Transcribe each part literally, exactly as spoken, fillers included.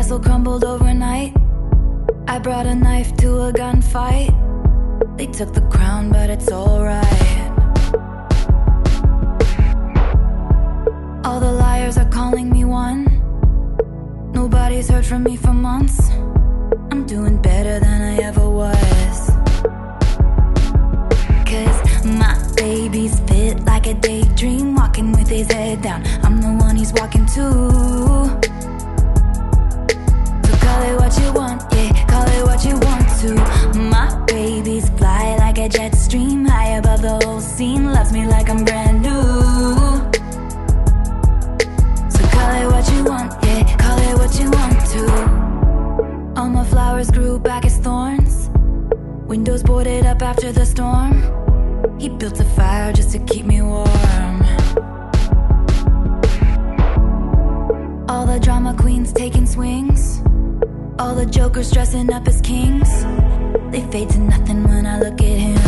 castle crumbled overnight. I brought a knife to a gunfight. They took the crown, but it's alright. All the liars are calling me one. Nobody's heard from me for months. I'm doing better than I ever was. Cause my baby's fit like a daydream, walking with his head down. I'm the one he's walking to. So call it what you want, yeah, call it what you want to. My baby's fly like a jet stream, high above the whole scene, loves me like I'm brand new. So call it what you want, yeah, call it what you want to. All my flowers grew back as thorns, windows boarded up after the storm. He built a fire just to keep me warm. All the drama queens taking swings, all the jokers dressing up as kings. They fade to nothing when I look at him.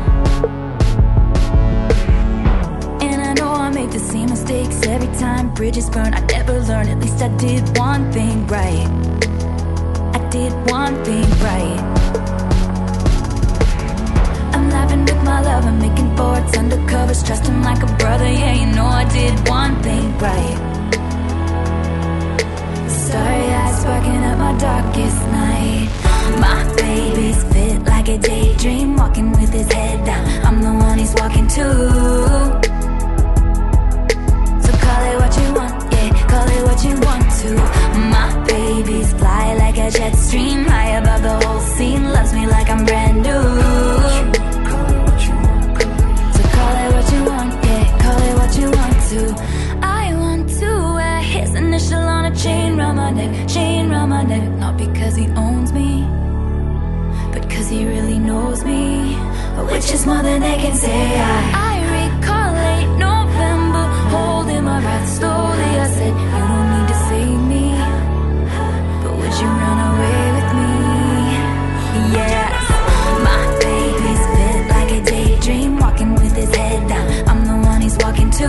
And I know I make the same mistakes every time. Bridges burn, I never learn. At least I did one thing right. I did one thing right. I'm laughing with my love, I'm making forwards undercover, trust him like a brother. Yeah, you know I did one thing right. Starry eyes sparking up my darkest night. My baby's fit like a daydream, walking with his head down. I'm the one he's walking to. So call it what you want, yeah, call it what you want to. My baby's fly like a jet stream, high above the whole scene, loves me like I'm brand new. So call it what you want, yeah, call it what you want to. I want to wear his initial on a chain round my neck, chain round my neck. Not because he owns me, but cause he really knows me, which is more than they can say. I, I recall late November, holding my breath slowly. I said, you don't need to save me, but would you run away with me? Yes, my baby's fit like a daydream, walking with his head down. I'm the one he's walking to.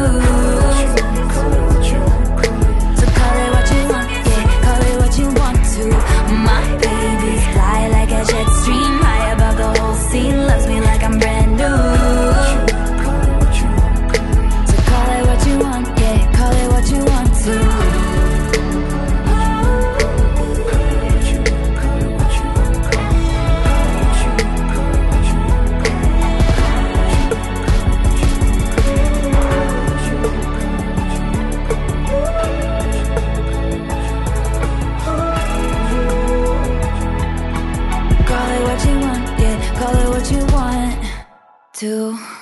So call it what you want, yeah, call it what you want to. My baby's fly like a jet stream, high above the whole scene, loves me like I'm brand new. So call it what you want, yeah, call it what you want to. Call it what you want, yeah, call it what you want to.